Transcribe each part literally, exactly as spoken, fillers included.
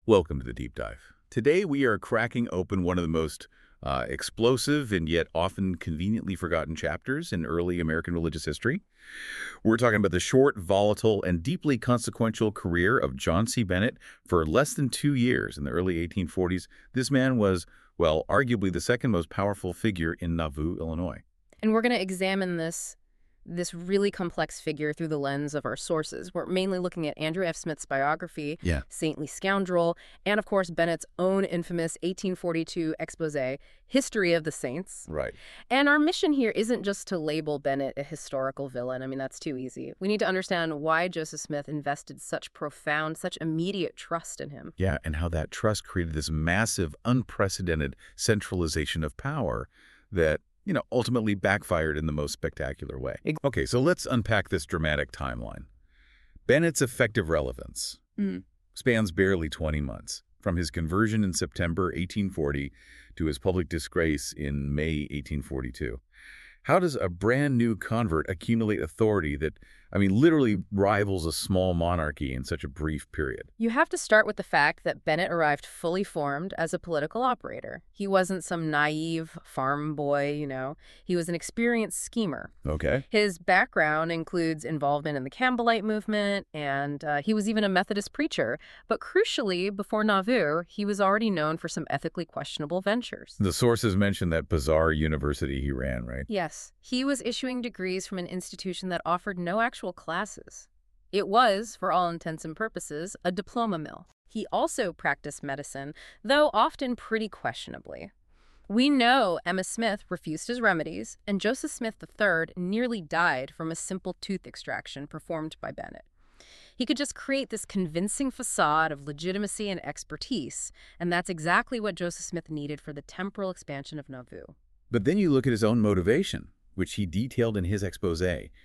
Welcome to the Deep Dive. Today we are cracking open one of the most uh, explosive and yet often conveniently forgotten chapters in early American religious history. We're talking about the short, volatile, and deeply consequential career of John C. Bennett for less than two years in the early eighteen forties. This man was, well, arguably the second most powerful figure in Nauvoo, Illinois. And we're going to examine this this really complex figure through the lens of our sources. We're mainly looking at Andrew F. Smith's biography, Yeah. Saintly Scoundrel, and of course Bennett's own infamous eighteen forty-two expose, History of the Saints. Right. And our mission here isn't just to label Bennett a historical villain. I mean, that's too easy. We need to understand why Joseph Smith invested such profound, such immediate trust in him. Yeah, and how that trust created this massive, unprecedented centralization of power that, you know, ultimately backfired in the most spectacular way. Okay, so let's unpack this dramatic timeline. Bennett's effective relevance Mm. spans barely twenty months, from his conversion in September eighteen forty to his public disgrace in May eighteen forty-two. How does a brand new convert accumulate authority that, I mean, literally rivals a small monarchy in such a brief period? You have to start with the fact that Bennett arrived fully formed as a political operator. He wasn't some naive farm boy, you know. He was an experienced schemer. Okay. His background includes involvement in the Campbellite movement, and uh, he was even a Methodist preacher. But crucially, before Nauvoo, he was already known for some ethically questionable ventures. The sources mention that bizarre university he ran, right? Yes, he was issuing degrees from an institution that offered no actual classes. It was, for all intents and purposes, a diploma mill. He also practiced medicine, though often pretty questionably. We know Emma Smith refused his remedies, and Joseph Smith the third nearly died from a simple tooth extraction performed by Bennett. He could just create this convincing facade of legitimacy and expertise, and that's exactly what Joseph Smith needed for the temporal expansion of Nauvoo. But then you look at his own motivation, which he detailed in his expose.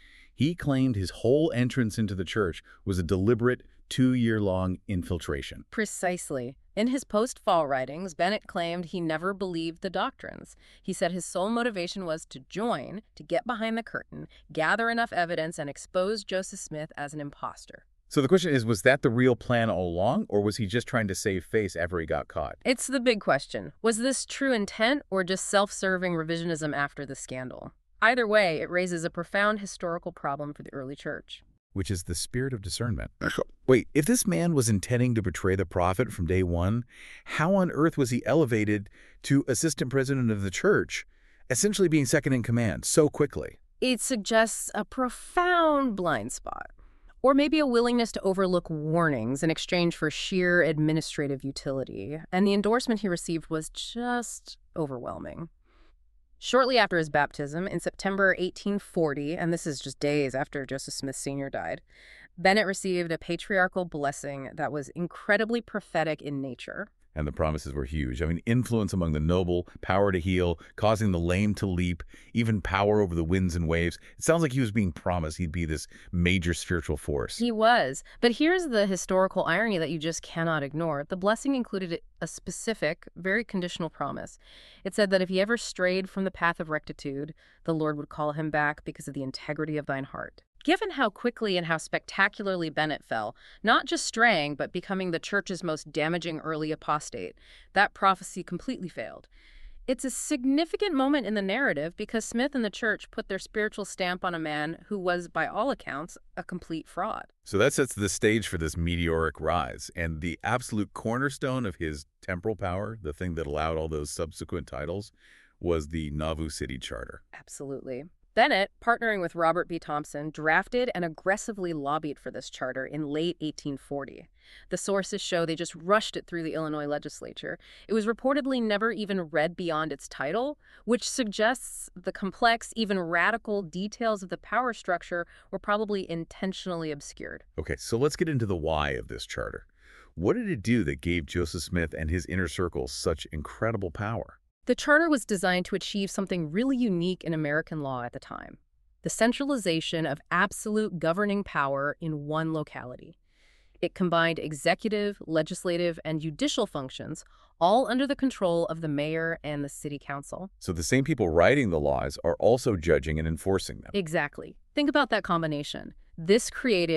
He claimed his whole entrance into the church was a deliberate two-year-long infiltration. Precisely. In his post-fall writings, Bennett claimed he never believed the doctrines. He said his sole motivation was to join, to get behind the curtain, gather enough evidence, and expose Joseph Smith as an imposter. So the question is, was that the real plan all along, or was he just trying to save face after he got caught? It's the big question. Was this true intent or just self-serving revisionism after the scandal? Either way, it raises a profound historical problem for the early church. Which is the spirit of discernment. Wait, if this man was intending to betray the prophet from day one, how on earth was he elevated to assistant president of the church, essentially being second in command so quickly? It suggests a profound blind spot. Or maybe a willingness to overlook warnings in exchange for sheer administrative utility. And the endorsement he received was just overwhelming. Shortly after his baptism, in September eighteen forty, and this is just days after Joseph Smith Senior died, Bennett received a patriarchal blessing that was incredibly prophetic in nature. And the promises were huge. I mean, influence among the noble, power to heal, causing the lame to leap, even power over the winds and waves. It sounds like he was being promised he'd be this major spiritual force. He was. But here's the historical irony that you just cannot ignore. The blessing included a specific, very conditional promise. It said that if he ever strayed from the path of rectitude, the Lord would call him back because of the integrity of thine heart. Given how quickly and how spectacularly Bennett fell, not just straying, but becoming the church's most damaging early apostate, that prophecy completely failed. It's a significant moment in the narrative because Smith and the church put their spiritual stamp on a man who was, by all accounts, a complete fraud. So that sets the stage for this meteoric rise, and the absolute cornerstone of his temporal power, the thing that allowed all those subsequent titles, was the Nauvoo City Charter. Absolutely. Bennett, partnering with Robert B. Thompson, drafted and aggressively lobbied for this charter in late eighteen forty. The sources show they just rushed it through the Illinois legislature. It was reportedly never even read beyond its title, which suggests the complex, even radical details of the power structure were probably intentionally obscured. Okay, so let's get into the why of this charter. What did it do that gave Joseph Smith and his inner circle such incredible power? The charter was designed to achieve something really unique in American law at the time: the centralization of absolute governing power in one locality. It combined executive, legislative, and judicial functions, all under the control of the mayor and the city council. So the same people writing the laws are also judging and enforcing them. Exactly. Think about that combination. This created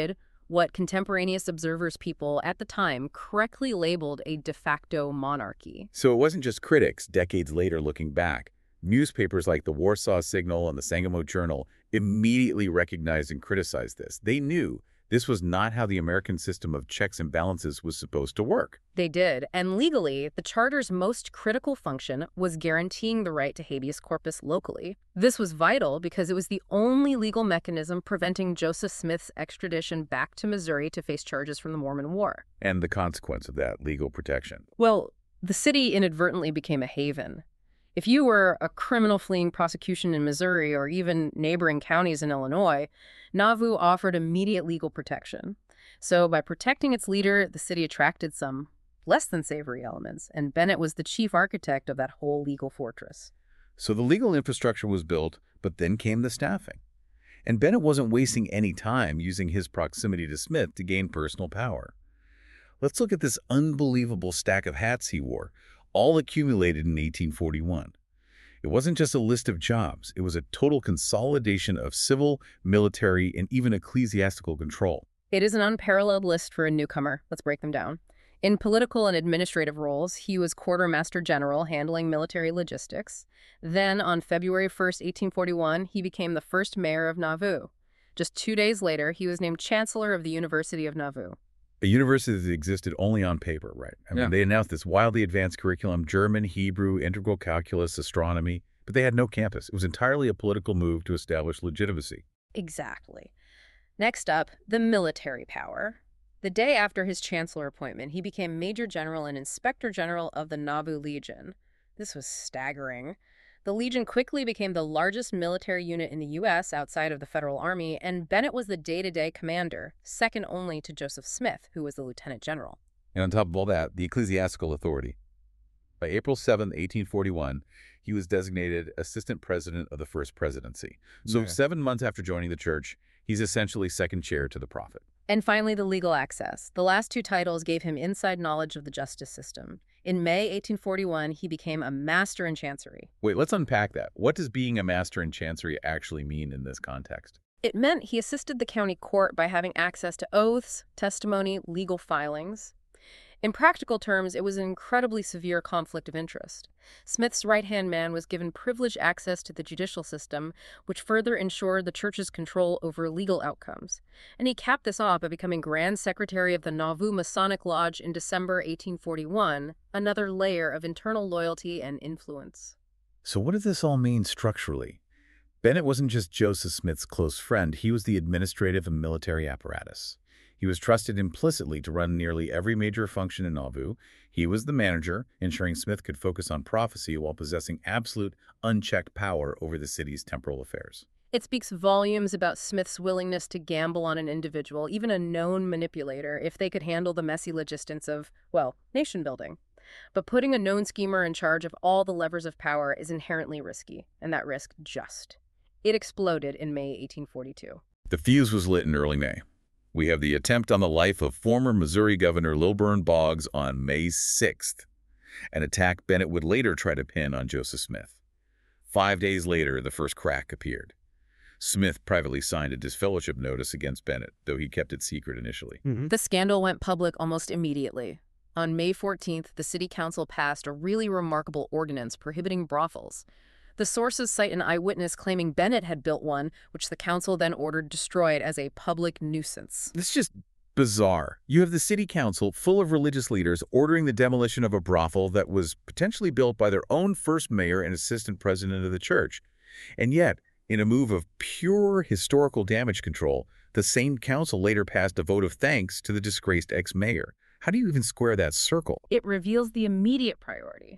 what contemporaneous observers people at the time correctly labeled a de facto monarchy. So it wasn't just critics decades later looking back. Newspapers like the Warsaw Signal and the Sangamo Journal immediately recognized and criticized this. They knew this was not how the American system of checks and balances was supposed to work. They did, and legally, the Charter's most critical function was guaranteeing the right to habeas corpus locally. This was vital because it was the only legal mechanism preventing Joseph Smith's extradition back to Missouri to face charges from the Mormon War. And the consequence of that legal protection. Well, the city inadvertently became a haven. If you were a criminal fleeing prosecution in Missouri or even neighboring counties in Illinois, Nauvoo offered immediate legal protection. So by protecting its leader, the city attracted some less than savory elements, and Bennett was the chief architect of that whole legal fortress. So the legal infrastructure was built, but then came the staffing. And Bennett wasn't wasting any time using his proximity to Smith to gain personal power. Let's look at this unbelievable stack of hats he wore, all accumulated in eighteen forty-one. It wasn't just a list of jobs. It was a total consolidation of civil, military, and even ecclesiastical control. It is an unparalleled list for a newcomer. Let's break them down. In political and administrative roles, he was quartermaster general handling military logistics. Then, on February first, eighteen forty-one, he became the first mayor of Nauvoo. Just two days later, he was named chancellor of the University of Nauvoo. A university that existed only on paper, right? I mean, Yeah. they announced this wildly advanced curriculum, German, Hebrew, integral calculus, astronomy, but they had no campus. It was entirely a political move to establish legitimacy. Exactly. Next up, the military power. The day after his chancellor appointment, he became Major General and Inspector General of the Nauvoo Legion. This was staggering. The Legion quickly became the largest military unit in the U S outside of the Federal Army, and Bennett was the day-to-day commander, second only to Joseph Smith, who was the lieutenant general. And on top of all that, the ecclesiastical authority. By April seventh, eighteen forty-one, he was designated assistant president of the First Presidency. So Yeah. seven months after joining the church, he's essentially second chair to the prophet. And finally, the legal access. The last two titles gave him inside knowledge of the justice system. In May eighteen forty-one, he became a master in chancery. Wait, let's unpack that. What does being a master in chancery actually mean in this context? It meant he assisted the county court by having access to oaths, testimony, legal filings. In practical terms, it was an incredibly severe conflict of interest. Smith's right-hand man was given privileged access to the judicial system, which further ensured the church's control over legal outcomes. And he capped this off by becoming Grand Secretary of the Nauvoo Masonic Lodge in December eighteen forty-one, another layer of internal loyalty and influence. So what does this all mean structurally? Bennett wasn't just Joseph Smith's close friend. He was the administrative and military apparatus. He was trusted implicitly to run nearly every major function in Nauvoo. He was the manager, ensuring Smith could focus on prophecy while possessing absolute, unchecked power over the city's temporal affairs. It speaks volumes about Smith's willingness to gamble on an individual, even a known manipulator, if they could handle the messy logistics of, well, nation building. But putting a known schemer in charge of all the levers of power is inherently risky, and that risk just. It exploded in May eighteen forty-two. The fuse was lit in early May. We have the attempt on the life of former Missouri Governor Lilburn Boggs on May sixth, an attack Bennett would later try to pin on Joseph Smith. Five days later, the first crack appeared. Smith privately signed a disfellowship notice against Bennett, though he kept it secret initially. Mm-hmm. The scandal went public almost immediately. On May fourteenth, the city council passed a really remarkable ordinance prohibiting brothels. The sources cite an eyewitness claiming Bennett had built one, which the council then ordered destroyed as a public nuisance. This is just bizarre. You have the city council full of religious leaders ordering the demolition of a brothel that was potentially built by their own first mayor and assistant president of the church. And yet, in a move of pure historical damage control, the same council later passed a vote of thanks to the disgraced ex-mayor. How do you even square that circle? It reveals the immediate priority.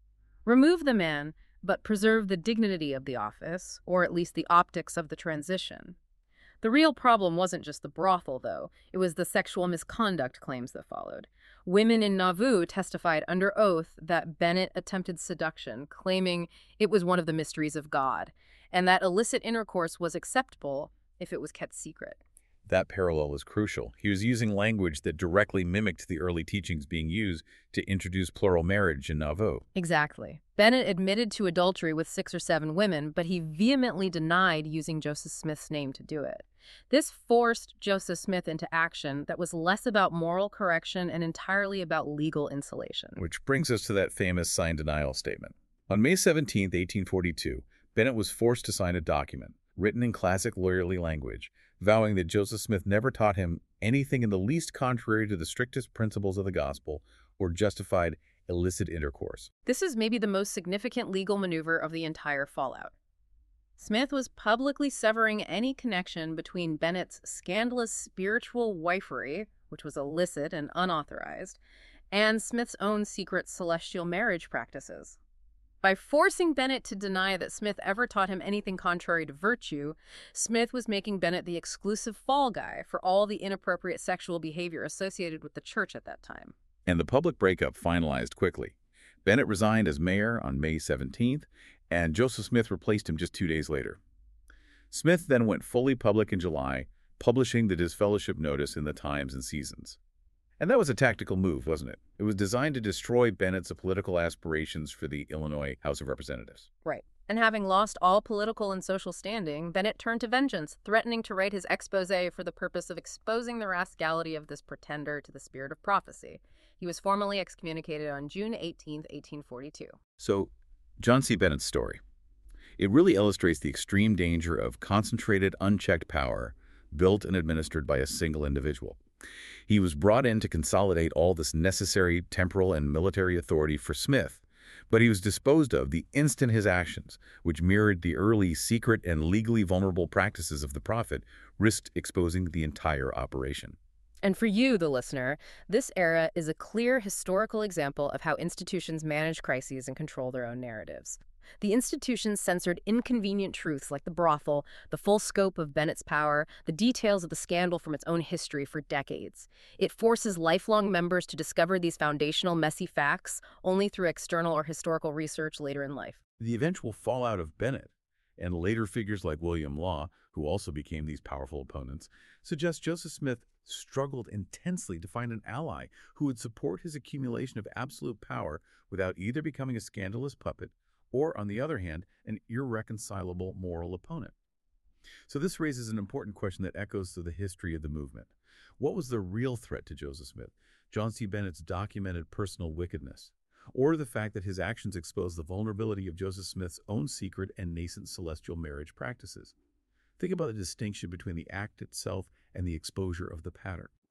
Remove the man, but preserve the dignity of the office, or at least the optics of the transition. The real problem wasn't just the brothel, though. It was the sexual misconduct claims that followed. Women in Nauvoo testified under oath that Bennett attempted seduction, claiming it was one of the mysteries of God, and that illicit intercourse was acceptable if it was kept secret. That parallel is crucial. He was using language that directly mimicked the early teachings being used to introduce plural marriage in Nauvoo. Exactly. Bennett admitted to adultery with six or seven women, but he vehemently denied using Joseph Smith's name to do it. This forced Joseph Smith into action that was less about moral correction and entirely about legal insulation. Which brings us to that famous sign denial statement. On May seventeenth, eighteen forty-two, Bennett was forced to sign a document, written in classic lawyerly language, vowing that Joseph Smith never taught him anything in the least contrary to the strictest principles of the gospel or justified illicit intercourse. This is maybe the most significant legal maneuver of the entire fallout. Smith was publicly severing any connection between Bennett's scandalous spiritual wifery, which was illicit and unauthorized, and Smith's own secret celestial marriage practices. By forcing Bennett to deny that Smith ever taught him anything contrary to virtue, Smith was making Bennett the exclusive fall guy for all the inappropriate sexual behavior associated with the church at that time. And the public breakup finalized quickly. Bennett resigned as mayor on May seventeenth, and Joseph Smith replaced him just two days later. Smith then went fully public in July, publishing the disfellowship notice in the Times and Seasons. And that was a tactical move, wasn't it? It was designed to destroy Bennett's political aspirations for the Illinois House of Representatives. Right. And having lost all political and social standing, Bennett turned to vengeance, threatening to write his exposé for the purpose of exposing the rascality of this pretender to the spirit of prophecy. He was formally excommunicated on June eighteenth, eighteen forty-two. So, John C. Bennett's story. It really illustrates the extreme danger of concentrated, unchecked power built and administered by a single individual. He was brought in to consolidate all this necessary temporal and military authority for Smith, but he was disposed of the instant his actions, which mirrored the early secret and legally vulnerable practices of the prophet, risked exposing the entire operation. And for you, the listener, this era is a clear historical example of how institutions manage crises and control their own narratives. The institutions censored inconvenient truths like the brothel, the full scope of Bennett's power, the details of the scandal from its own history for decades. It forces lifelong members to discover these foundational, messy facts only through external or historical research later in life. The eventual fallout of Bennett, and later figures like William Law, who also became these powerful opponents, suggests Joseph Smith struggled intensely to find an ally who would support his accumulation of absolute power without either becoming a scandalous puppet or, on the other hand, an irreconcilable moral opponent. So this raises an important question that echoes through the history of the movement. What was the real threat to Joseph Smith? John C. Bennett's documented personal wickedness, or the fact that his actions exposed the vulnerability of Joseph Smith's own secret and nascent celestial marriage practices? Think about the distinction between the act itself and the exposure of the pattern.